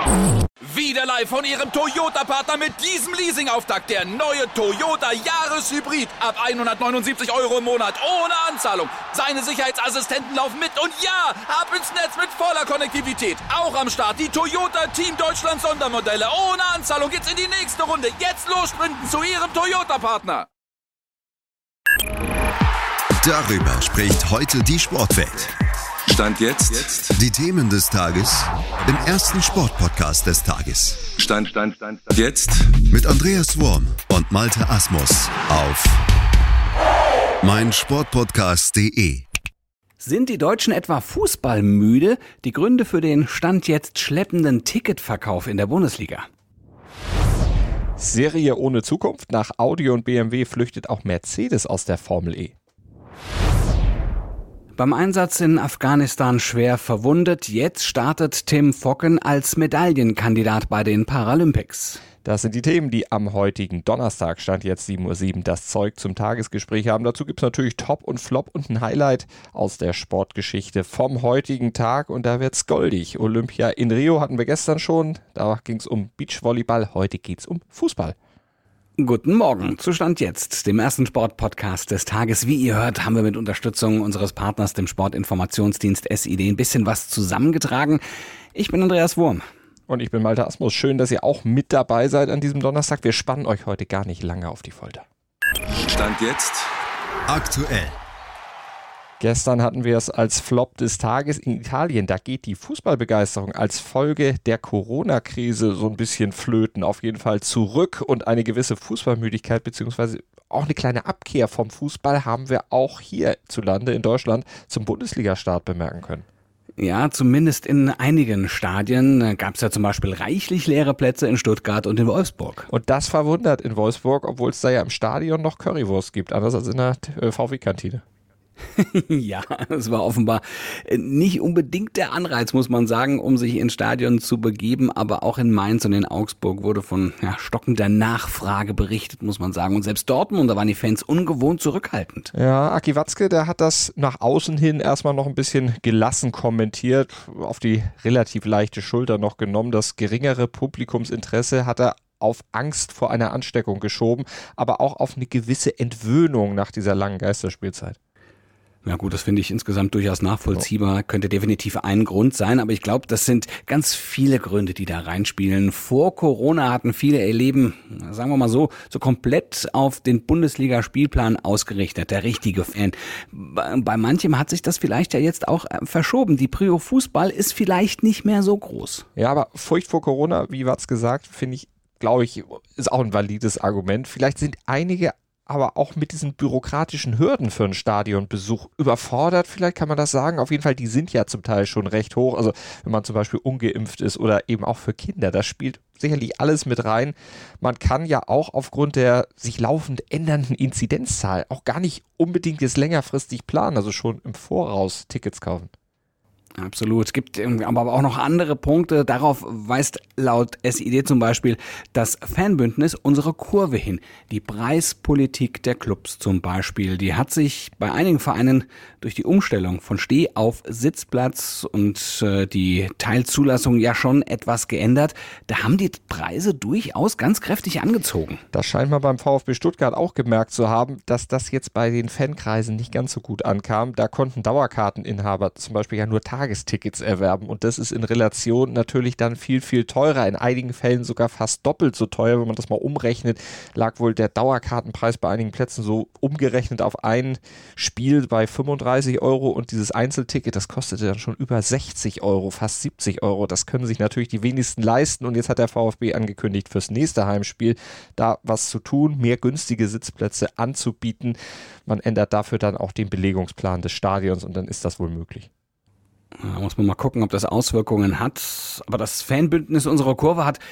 Wieder live von Ihrem Toyota-Partner mit diesem Leasing-Auftakt. Der neue Toyota Jahreshybrid. Ab 179 € im Monat. Ohne Anzahlung. Seine Sicherheitsassistenten laufen mit. Und ja, ab ins Netz mit voller Konnektivität. Auch am Start die Toyota Team Deutschland Sondermodelle. Ohne Anzahlung geht's in die nächste Runde. Jetzt los sprinten zu Ihrem Toyota-Partner. Darüber spricht heute die Sportwelt. Stand jetzt. Die Themen des Tages im ersten Sportpodcast des Tages. Stand jetzt. Mit Andreas Worm und Malte Asmus auf meinsportpodcast.de. Sind die Deutschen etwa fußballmüde? Die Gründe für den Stand jetzt schleppenden Ticketverkauf in der Bundesliga. Serie ohne Zukunft. Nach Audi und BMW flüchtet auch Mercedes aus der Formel E. Beim Einsatz in Afghanistan schwer verwundet. Jetzt startet Tim Focken als Medaillenkandidat bei den Paralympics. Das sind die Themen, die am heutigen Donnerstag, Stand jetzt 7:07 Uhr, das Zeug zum Tagesgespräch haben. Dazu gibt es natürlich Top und Flop und ein Highlight aus der Sportgeschichte vom heutigen Tag. Und da wird's goldig. Olympia in Rio hatten wir gestern schon. Da ging es um Beachvolleyball. Heute geht's um Fußball. Guten Morgen zu Stand jetzt, dem ersten Sportpodcast des Tages. Wie ihr hört, haben wir mit Unterstützung unseres Partners, dem Sportinformationsdienst SID, ein bisschen was zusammengetragen. Ich bin Andreas Worm. Und ich bin Malte Asmus. Schön, dass ihr auch mit dabei seid an diesem Donnerstag. Wir spannen euch heute gar nicht lange auf die Folter. Stand jetzt. Aktuell. Gestern hatten wir es als Flop des Tages in Italien. Da geht die Fußballbegeisterung als Folge der Corona-Krise so ein bisschen flöten. Auf jeden Fall zurück, und eine gewisse Fußballmüdigkeit beziehungsweise auch eine kleine Abkehr vom Fußball haben wir auch hierzulande in Deutschland zum Bundesliga-Start bemerken können. Ja, zumindest in einigen Stadien gab es ja zum Beispiel reichlich leere Plätze in Stuttgart und in Wolfsburg. Und das verwundert in Wolfsburg, obwohl es da ja im Stadion noch Currywurst gibt, anders als in der VW-Kantine. Ja, es war offenbar nicht unbedingt der Anreiz, muss man sagen, um sich ins Stadion zu begeben. Aber auch in Mainz und in Augsburg wurde von stockender Nachfrage berichtet, muss man sagen. Und selbst Dortmund, da waren die Fans ungewohnt zurückhaltend. Ja, Aki Watzke, der hat das nach außen hin erstmal noch ein bisschen gelassen kommentiert, auf die relativ leichte Schulter noch genommen. Das geringere Publikumsinteresse hat er auf Angst vor einer Ansteckung geschoben, aber auch auf eine gewisse Entwöhnung nach dieser langen Geisterspielzeit. Ja gut, das finde ich insgesamt durchaus nachvollziehbar, könnte definitiv ein Grund sein, aber ich glaube, das sind ganz viele Gründe, die da reinspielen. Vor Corona hatten viele ihr Leben, sagen wir mal so komplett auf den Bundesliga-Spielplan ausgerichtet, der richtige Fan. Bei manchem hat sich das vielleicht ja jetzt auch verschoben. Die Prio Fußball ist vielleicht nicht mehr so groß. Ja, aber Furcht vor Corona, wie Watz gesagt, glaube ich, ist auch ein valides Argument. Vielleicht sind einige aber auch mit diesen bürokratischen Hürden für einen Stadionbesuch überfordert, vielleicht kann man das sagen. Auf jeden Fall, die sind ja zum Teil schon recht hoch. Also wenn man zum Beispiel ungeimpft ist oder eben auch für Kinder, das spielt sicherlich alles mit rein. Man kann ja auch aufgrund der sich laufend ändernden Inzidenzzahl auch gar nicht unbedingt jetzt längerfristig planen, also schon im Voraus Tickets kaufen. Absolut. Es gibt aber auch noch andere Punkte. Darauf weist laut SID zum Beispiel das Fanbündnis Unsere Kurve hin. Die Preispolitik der Clubs zum Beispiel, die hat sich bei einigen Vereinen durch die Umstellung von Steh- auf Sitzplatz und die Teilzulassung ja schon etwas geändert. Da haben die Preise durchaus ganz kräftig angezogen. Das scheint man beim VfB Stuttgart auch gemerkt zu haben, dass das jetzt bei den Fankreisen nicht ganz so gut ankam. Da konnten Dauerkarteninhaber zum Beispiel ja nur Tagestickets erwerben, und das ist in Relation natürlich dann viel, viel teurer. In einigen Fällen sogar fast doppelt so teuer. Wenn man das mal umrechnet, lag wohl der Dauerkartenpreis bei einigen Plätzen so umgerechnet auf ein Spiel bei 35 € und dieses Einzelticket, das kostete dann schon über 60 €, fast 70 €. Das können sich natürlich die wenigsten leisten, und jetzt hat der VfB angekündigt, fürs nächste Heimspiel da was zu tun, mehr günstige Sitzplätze anzubieten. Man ändert dafür dann auch den Belegungsplan des Stadions, und dann ist das wohl möglich. Da muss man mal gucken, ob das Auswirkungen hat. Aber das Fanbündnis Unserer Kurve hat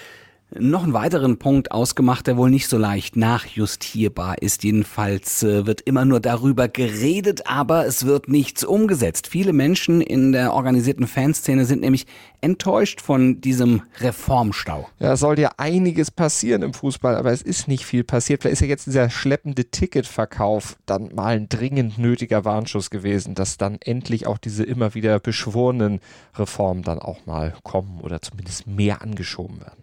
Noch einen weiteren Punkt ausgemacht, der wohl nicht so leicht nachjustierbar ist. Jedenfalls wird immer nur darüber geredet, aber es wird nichts umgesetzt. Viele Menschen in der organisierten Fanszene sind nämlich enttäuscht von diesem Reformstau. Ja, es soll ja einiges passieren im Fußball, aber es ist nicht viel passiert. Vielleicht ist ja jetzt dieser schleppende Ticketverkauf dann mal ein dringend nötiger Warnschuss gewesen, dass dann endlich auch diese immer wieder beschworenen Reformen dann auch mal kommen oder zumindest mehr angeschoben werden.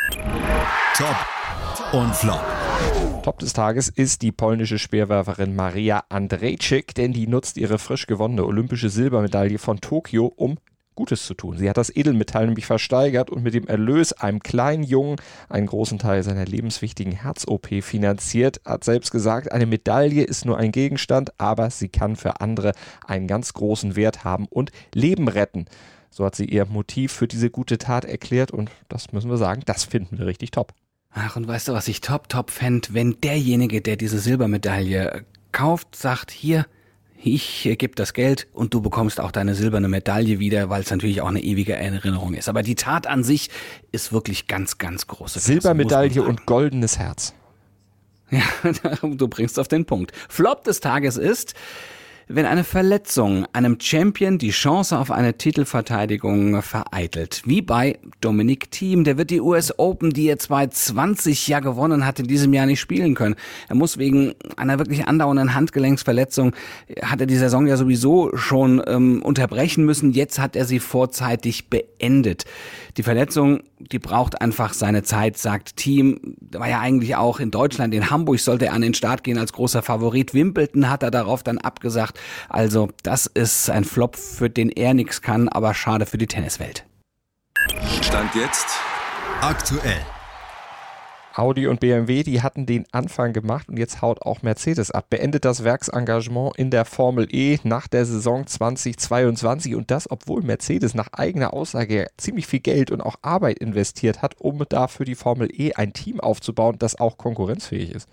Top und Flop. Top des Tages ist die polnische Speerwerferin Maria Andrzejczyk, denn die nutzt ihre frisch gewonnene olympische Silbermedaille von Tokio, um Gutes zu tun. Sie hat das Edelmetall nämlich versteigert und mit dem Erlös einem kleinen Jungen einen großen Teil seiner lebenswichtigen Herz-OP finanziert. Hat selbst gesagt, eine Medaille ist nur ein Gegenstand, aber sie kann für andere einen ganz großen Wert haben und Leben retten. So hat sie ihr Motiv für diese gute Tat erklärt und das müssen wir sagen, das finden wir richtig top. Ach, und weißt du, was ich top fände? Wenn derjenige, der diese Silbermedaille kauft, sagt, hier, ich gebe das Geld und du bekommst auch deine silberne Medaille wieder, weil es natürlich auch eine ewige Erinnerung ist. Aber die Tat an sich ist wirklich ganz große Klasse. Silbermedaille und goldenes Herz. Ja, du bringst auf den Punkt. Flop des Tages ist, wenn eine Verletzung einem Champion die Chance auf eine Titelverteidigung vereitelt. Wie bei Dominic Thiem. Der wird die US Open, die er 2020 ja gewonnen hat, in diesem Jahr nicht spielen können. Er muss wegen einer wirklich andauernden Handgelenksverletzung, hat er die Saison ja sowieso schon unterbrechen müssen. Jetzt hat er sie vorzeitig beendet. Die Verletzung, die braucht einfach seine Zeit, sagt Thiem. War ja eigentlich auch in Deutschland, in Hamburg sollte er an den Start gehen als großer Favorit. Wimbledon hat er darauf dann abgesagt. Also das ist ein Flop, für den er nichts kann, aber schade für die Tenniswelt. Stand jetzt Aktuell. Audi und BMW, die hatten den Anfang gemacht und jetzt haut auch Mercedes ab. Beendet das Werksengagement in der Formel E nach der Saison 2022 und das, obwohl Mercedes nach eigener Aussage ziemlich viel Geld und auch Arbeit investiert hat, um da für die Formel E ein Team aufzubauen, das auch konkurrenzfähig ist.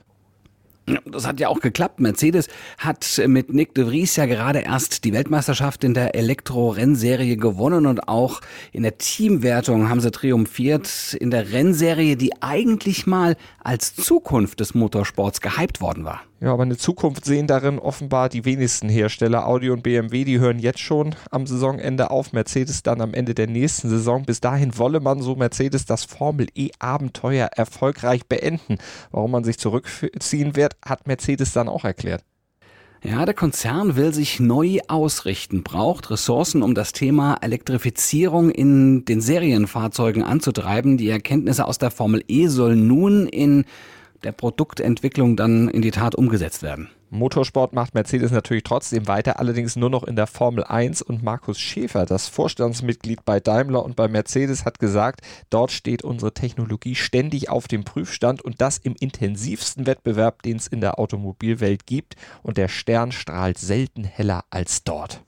Das hat ja auch geklappt. Mercedes hat mit Nyck de Vries ja gerade erst die Weltmeisterschaft in der Elektro-Rennserie gewonnen und auch in der Teamwertung haben sie triumphiert. In der Rennserie, die eigentlich mal als Zukunft des Motorsports gehypt worden war. Ja, aber eine Zukunft sehen darin offenbar die wenigsten Hersteller. Audi und BMW, die hören jetzt schon am Saisonende auf. Mercedes dann am Ende der nächsten Saison. Bis dahin wolle man, so Mercedes, das Formel-E-Abenteuer erfolgreich beenden. Warum man sich zurückziehen wird, hat Mercedes dann auch erklärt. Ja, der Konzern will sich neu ausrichten, braucht Ressourcen, um das Thema Elektrifizierung in den Serienfahrzeugen anzutreiben. Die Erkenntnisse aus der Formel E sollen nun in der Produktentwicklung dann in die Tat umgesetzt werden. Motorsport macht Mercedes natürlich trotzdem weiter, allerdings nur noch in der Formel 1 und Markus Schäfer, das Vorstandsmitglied bei Daimler und bei Mercedes, hat gesagt, dort steht unsere Technologie ständig auf dem Prüfstand und das im intensivsten Wettbewerb, den es in der Automobilwelt gibt und der Stern strahlt selten heller als dort.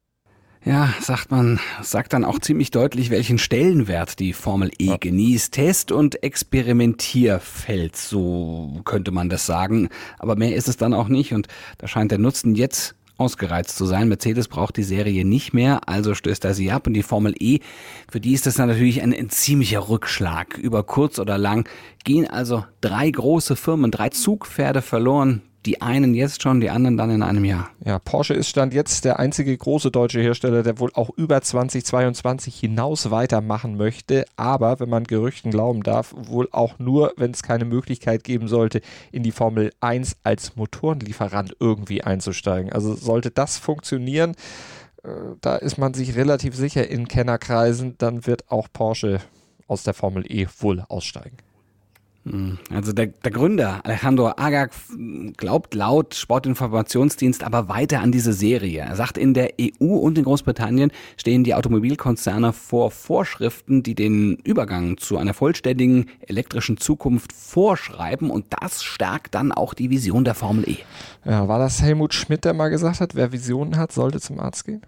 Ja, sagt dann auch ziemlich deutlich, welchen Stellenwert die Formel E genießt. Test- und Experimentierfeld, so könnte man das sagen. Aber mehr ist es dann auch nicht und da scheint der Nutzen jetzt ausgereizt zu sein. Mercedes braucht die Serie nicht mehr, also stößt er sie ab und die Formel E, für die ist das natürlich ein ziemlicher Rückschlag. Über kurz oder lang gehen also 3 große Firmen, 3 Zugpferde verloren. Die einen jetzt schon, die anderen dann in einem Jahr. Ja, Porsche ist Stand jetzt der einzige große deutsche Hersteller, der wohl auch über 2022 hinaus weitermachen möchte. Aber, wenn man Gerüchten glauben darf, wohl auch nur, wenn es keine Möglichkeit geben sollte, in die Formel 1 als Motorenlieferant irgendwie einzusteigen. Also sollte das funktionieren, da ist man sich relativ sicher in Kennerkreisen, dann wird auch Porsche aus der Formel E wohl aussteigen. Also der Gründer Alejandro Agag glaubt laut Sportinformationsdienst aber weiter an diese Serie. Er sagt, in der EU und in Großbritannien stehen die Automobilkonzerne vor Vorschriften, die den Übergang zu einer vollständigen elektrischen Zukunft vorschreiben und das stärkt dann auch die Vision der Formel E. Ja, war das Helmut Schmidt, der mal gesagt hat, wer Visionen hat, sollte zum Arzt gehen?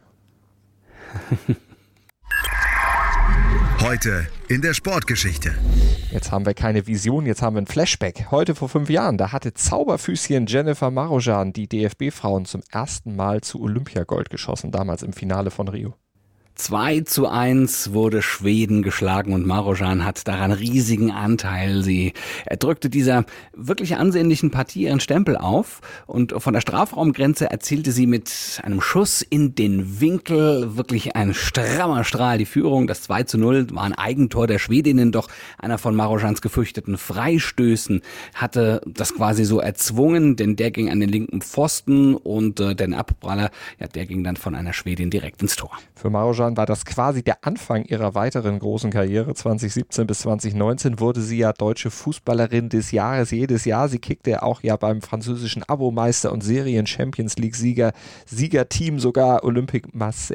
Heute in der Sportgeschichte. Jetzt haben wir keine Vision, jetzt haben wir ein Flashback. Heute vor 5 Jahren, da hatte Zauberfüßchen Jennifer Marozsan die DFB-Frauen zum ersten Mal zu Olympiagold geschossen, damals im Finale von Rio. 2:1 wurde Schweden geschlagen und Marujan hat daran riesigen Anteil. Er drückte dieser wirklich ansehnlichen Partie ihren Stempel auf und von der Strafraumgrenze erzielte sie mit einem Schuss in den Winkel wirklich ein strammer Strahl die Führung. Das 2:0 war ein Eigentor der Schwedinnen, doch einer von Marujans gefürchteten Freistößen hatte das quasi so erzwungen, denn der ging an den linken Pfosten und der Abpraller, der ging dann von einer Schwedin direkt ins Tor. Für Marujan war das quasi der Anfang ihrer weiteren großen Karriere. 2017 bis 2019 wurde sie ja deutsche Fußballerin des Jahres jedes Jahr. Sie kickte auch ja beim französischen Abo-Meister und Serien-Champions-League-Siegerteam sogar Olympique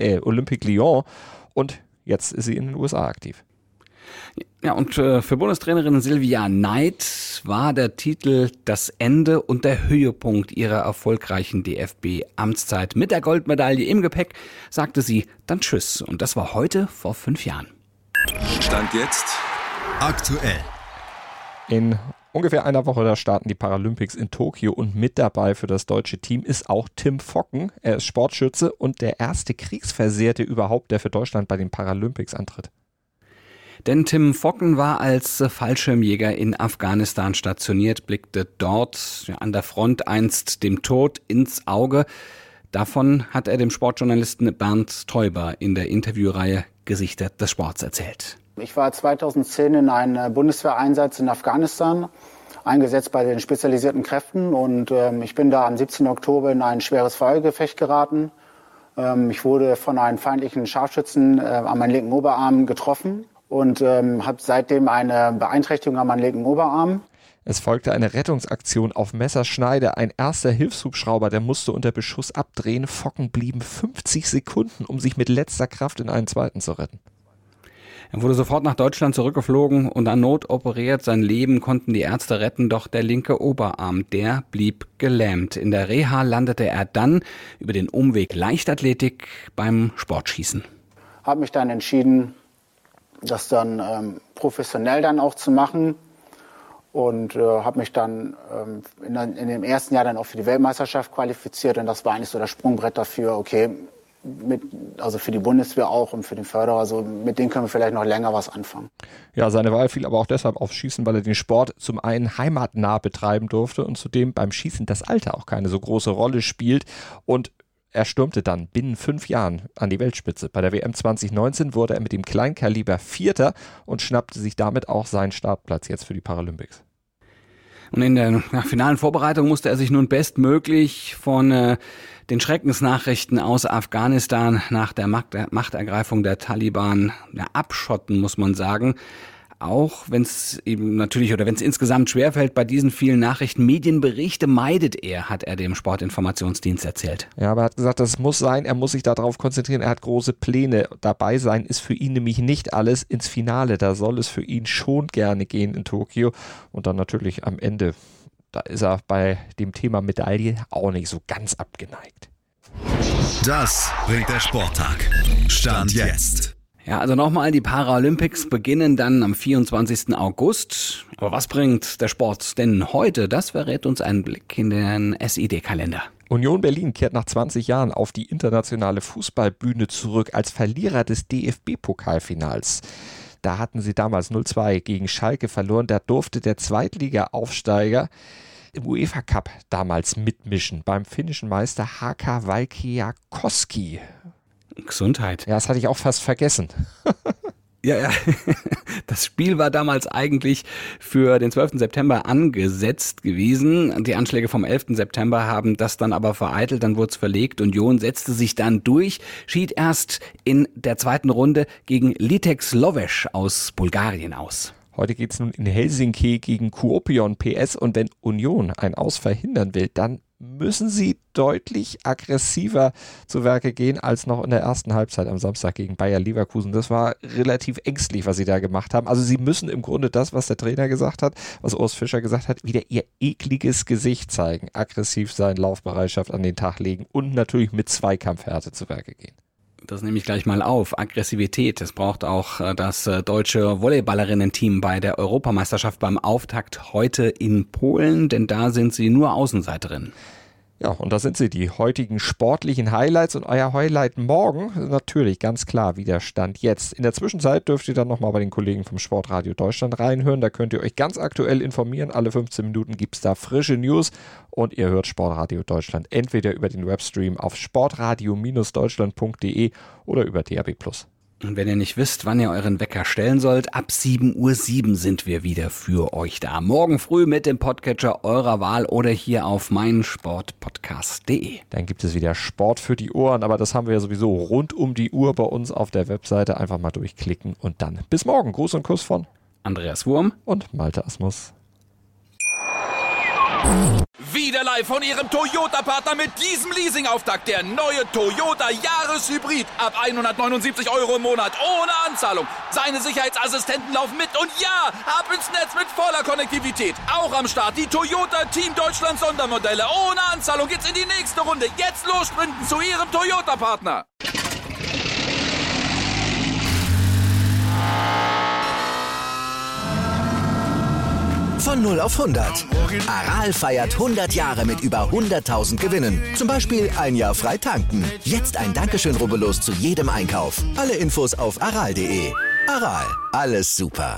Lyon. Und jetzt ist sie in den USA aktiv. Ja, und für Bundestrainerin Silvia Neid war der Titel das Ende und der Höhepunkt ihrer erfolgreichen DFB-Amtszeit. Mit der Goldmedaille im Gepäck sagte sie dann Tschüss. Und das war heute vor 5 Jahren. Stand jetzt Aktuell. In ungefähr einer Woche, da starten die Paralympics in Tokio und mit dabei für das deutsche Team ist auch Tim Focken. Er ist Sportschütze und der erste Kriegsversehrte überhaupt, der für Deutschland bei den Paralympics antritt. Denn Tim Focken war als Fallschirmjäger in Afghanistan stationiert, blickte dort an der Front einst dem Tod ins Auge. Davon hat er dem Sportjournalisten Bernd Teuber in der Interviewreihe Gesichter des Sports erzählt. Ich war 2010 in einem Bundeswehreinsatz in Afghanistan, eingesetzt bei den spezialisierten Kräften. Und ich bin da am 17. Oktober in ein schweres Feuergefecht geraten. Ich wurde von einem feindlichen Scharfschützen an meinem linken Oberarm getroffen. Und habe seitdem eine Beeinträchtigung an meinem linken Oberarm. Es folgte eine Rettungsaktion auf Messerschneide. Ein erster Hilfshubschrauber, der musste unter Beschuss abdrehen. Focken blieben 50 Sekunden, um sich mit letzter Kraft in einen zweiten zu retten. Er wurde sofort nach Deutschland zurückgeflogen und an Not operiert. Sein Leben konnten die Ärzte retten, doch der linke Oberarm, der blieb gelähmt. In der Reha landete er dann über den Umweg Leichtathletik beim Sportschießen. Habe mich dann entschieden, das dann professionell dann auch zu machen und habe mich dann in dem ersten Jahr dann auch für die Weltmeisterschaft qualifiziert und das war eigentlich so das Sprungbrett dafür, okay, also für die Bundeswehr auch und für den Förderer, also mit denen können wir vielleicht noch länger was anfangen. Ja, seine Wahl fiel aber auch deshalb aufs Schießen, weil er den Sport zum einen heimatnah betreiben durfte und zudem beim Schießen das Alter auch keine so große Rolle spielt und er stürmte dann binnen 5 Jahren an die Weltspitze. Bei der WM 2019 wurde er mit dem Kleinkaliber Vierter und schnappte sich damit auch seinen Startplatz jetzt für die Paralympics. Und in der finalen Vorbereitung musste er sich nun bestmöglich von den Schreckensnachrichten aus Afghanistan nach der Machtergreifung der Taliban abschotten, muss man sagen. Auch wenn es eben natürlich oder wenn es insgesamt schwerfällt, bei diesen vielen Nachrichten, Medienberichte meidet er, hat er dem Sportinformationsdienst erzählt. Ja, aber er hat gesagt, das muss sein, er muss sich darauf konzentrieren, er hat große Pläne. Dabei sein ist für ihn nämlich nicht alles ins Finale, da soll es für ihn schon gerne gehen in Tokio und dann natürlich am Ende, da ist er bei dem Thema Medaille auch nicht so ganz abgeneigt. Das bringt der Sporttag. Stand jetzt. Ja, also nochmal, die Paralympics beginnen dann am 24. August. Aber was bringt der Sport denn heute? Das verrät uns ein Blick in den SID-Kalender. Union Berlin kehrt nach 20 Jahren auf die internationale Fußballbühne zurück als Verlierer des DFB-Pokalfinals. Da hatten sie damals 0-2 gegen Schalke verloren. Da durfte der Zweitliga-Aufsteiger im UEFA-Cup damals mitmischen beim finnischen Meister HK Valkeakoski. Gesundheit. Ja, das hatte ich auch fast vergessen. Ja. Das Spiel war damals eigentlich für den 12. September angesetzt gewesen. Die Anschläge vom 11. September haben das dann aber vereitelt, dann wurde es verlegt. Union setzte sich dann durch, schied erst in der zweiten Runde gegen Litex Lovech aus Bulgarien aus. Heute geht es nun in Helsinki gegen Kuopion PS und wenn Union ein Aus verhindern will, dann müssen sie deutlich aggressiver zu Werke gehen als noch in der ersten Halbzeit am Samstag gegen Bayer Leverkusen. Das war relativ ängstlich, was sie da gemacht haben. Also sie müssen im Grunde das, was der Trainer gesagt hat, was Urs Fischer gesagt hat, wieder ihr ekliges Gesicht zeigen, aggressiv sein, Laufbereitschaft an den Tag legen und natürlich mit Zweikampfhärte zu Werke gehen. Das nehme ich gleich mal auf. Aggressivität. Es braucht auch das deutsche Volleyballerinnen-Team bei der Europameisterschaft beim Auftakt heute in Polen, denn da sind sie nur Außenseiterinnen. Ja, und da sind sie, die heutigen sportlichen Highlights und euer Highlight morgen, natürlich ganz klar, wie der Stand jetzt. In der Zwischenzeit dürft ihr dann nochmal bei den Kollegen vom Sportradio Deutschland reinhören, da könnt ihr euch ganz aktuell informieren, alle 15 Minuten gibt es da frische News und ihr hört Sportradio Deutschland entweder über den Webstream auf sportradio-deutschland.de oder über DAB+. Und wenn ihr nicht wisst, wann ihr euren Wecker stellen sollt, ab 7:07 Uhr sind wir wieder für euch da. Morgen früh mit dem Podcatcher eurer Wahl oder hier auf meinsportpodcast.de. Dann gibt es wieder Sport für die Ohren, aber das haben wir ja sowieso rund um die Uhr bei uns auf der Webseite. Einfach mal durchklicken und dann bis morgen. Gruß und Kuss von Andreas Wurm und Malte Asmus. Wieder live von Ihrem Toyota-Partner mit diesem Leasing-Auftakt. Der neue Toyota Jahreshybrid. Ab 179 € im Monat. Ohne Anzahlung. Seine Sicherheitsassistenten laufen mit. Und ja, ab ins Netz mit voller Konnektivität. Auch am Start die Toyota Team Deutschland Sondermodelle. Ohne Anzahlung geht's in die nächste Runde. Jetzt los sprinten zu Ihrem Toyota-Partner. Von 0 auf 100. Aral feiert 100 Jahre mit über 100.000 Gewinnen. Zum Beispiel ein Jahr frei tanken. Jetzt ein Dankeschön, rubbellos zu jedem Einkauf. Alle Infos auf aral.de. Aral, alles super.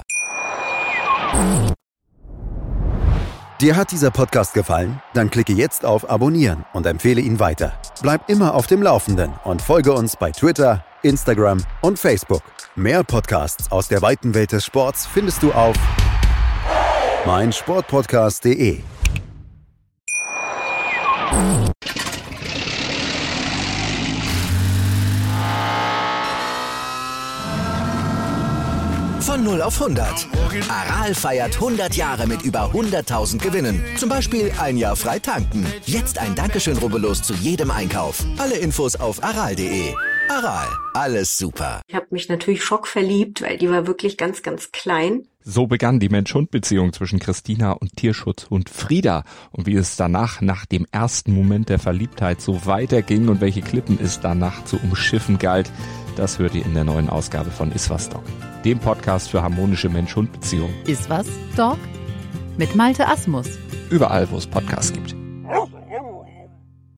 Dir hat dieser Podcast gefallen? Dann klicke jetzt auf Abonnieren und empfehle ihn weiter. Bleib immer auf dem Laufenden und folge uns bei Twitter, Instagram und Facebook. Mehr Podcasts aus der weiten Welt des Sports findest du auf meinsportpodcast.de. Von 0 auf 100. Aral feiert 100 Jahre mit über 100.000 Gewinnen. Zum Beispiel ein Jahr frei tanken. Jetzt ein Dankeschön, rubbellos zu jedem Einkauf. Alle Infos auf aral.de. Aral, alles super. Ich habe mich natürlich schockverliebt, weil die war wirklich ganz, ganz klein. So begann die Mensch-Hund-Beziehung zwischen Christina und Tierschutzhund Frieda. Und wie es danach, nach dem ersten Moment der Verliebtheit, so weiterging und welche Klippen es danach zu umschiffen galt, das hört ihr in der neuen Ausgabe von Iswas Dog, dem Podcast für harmonische Mensch-Hund-Beziehungen. Iswas Dog mit Malte Asmus. Überall, wo es Podcasts gibt.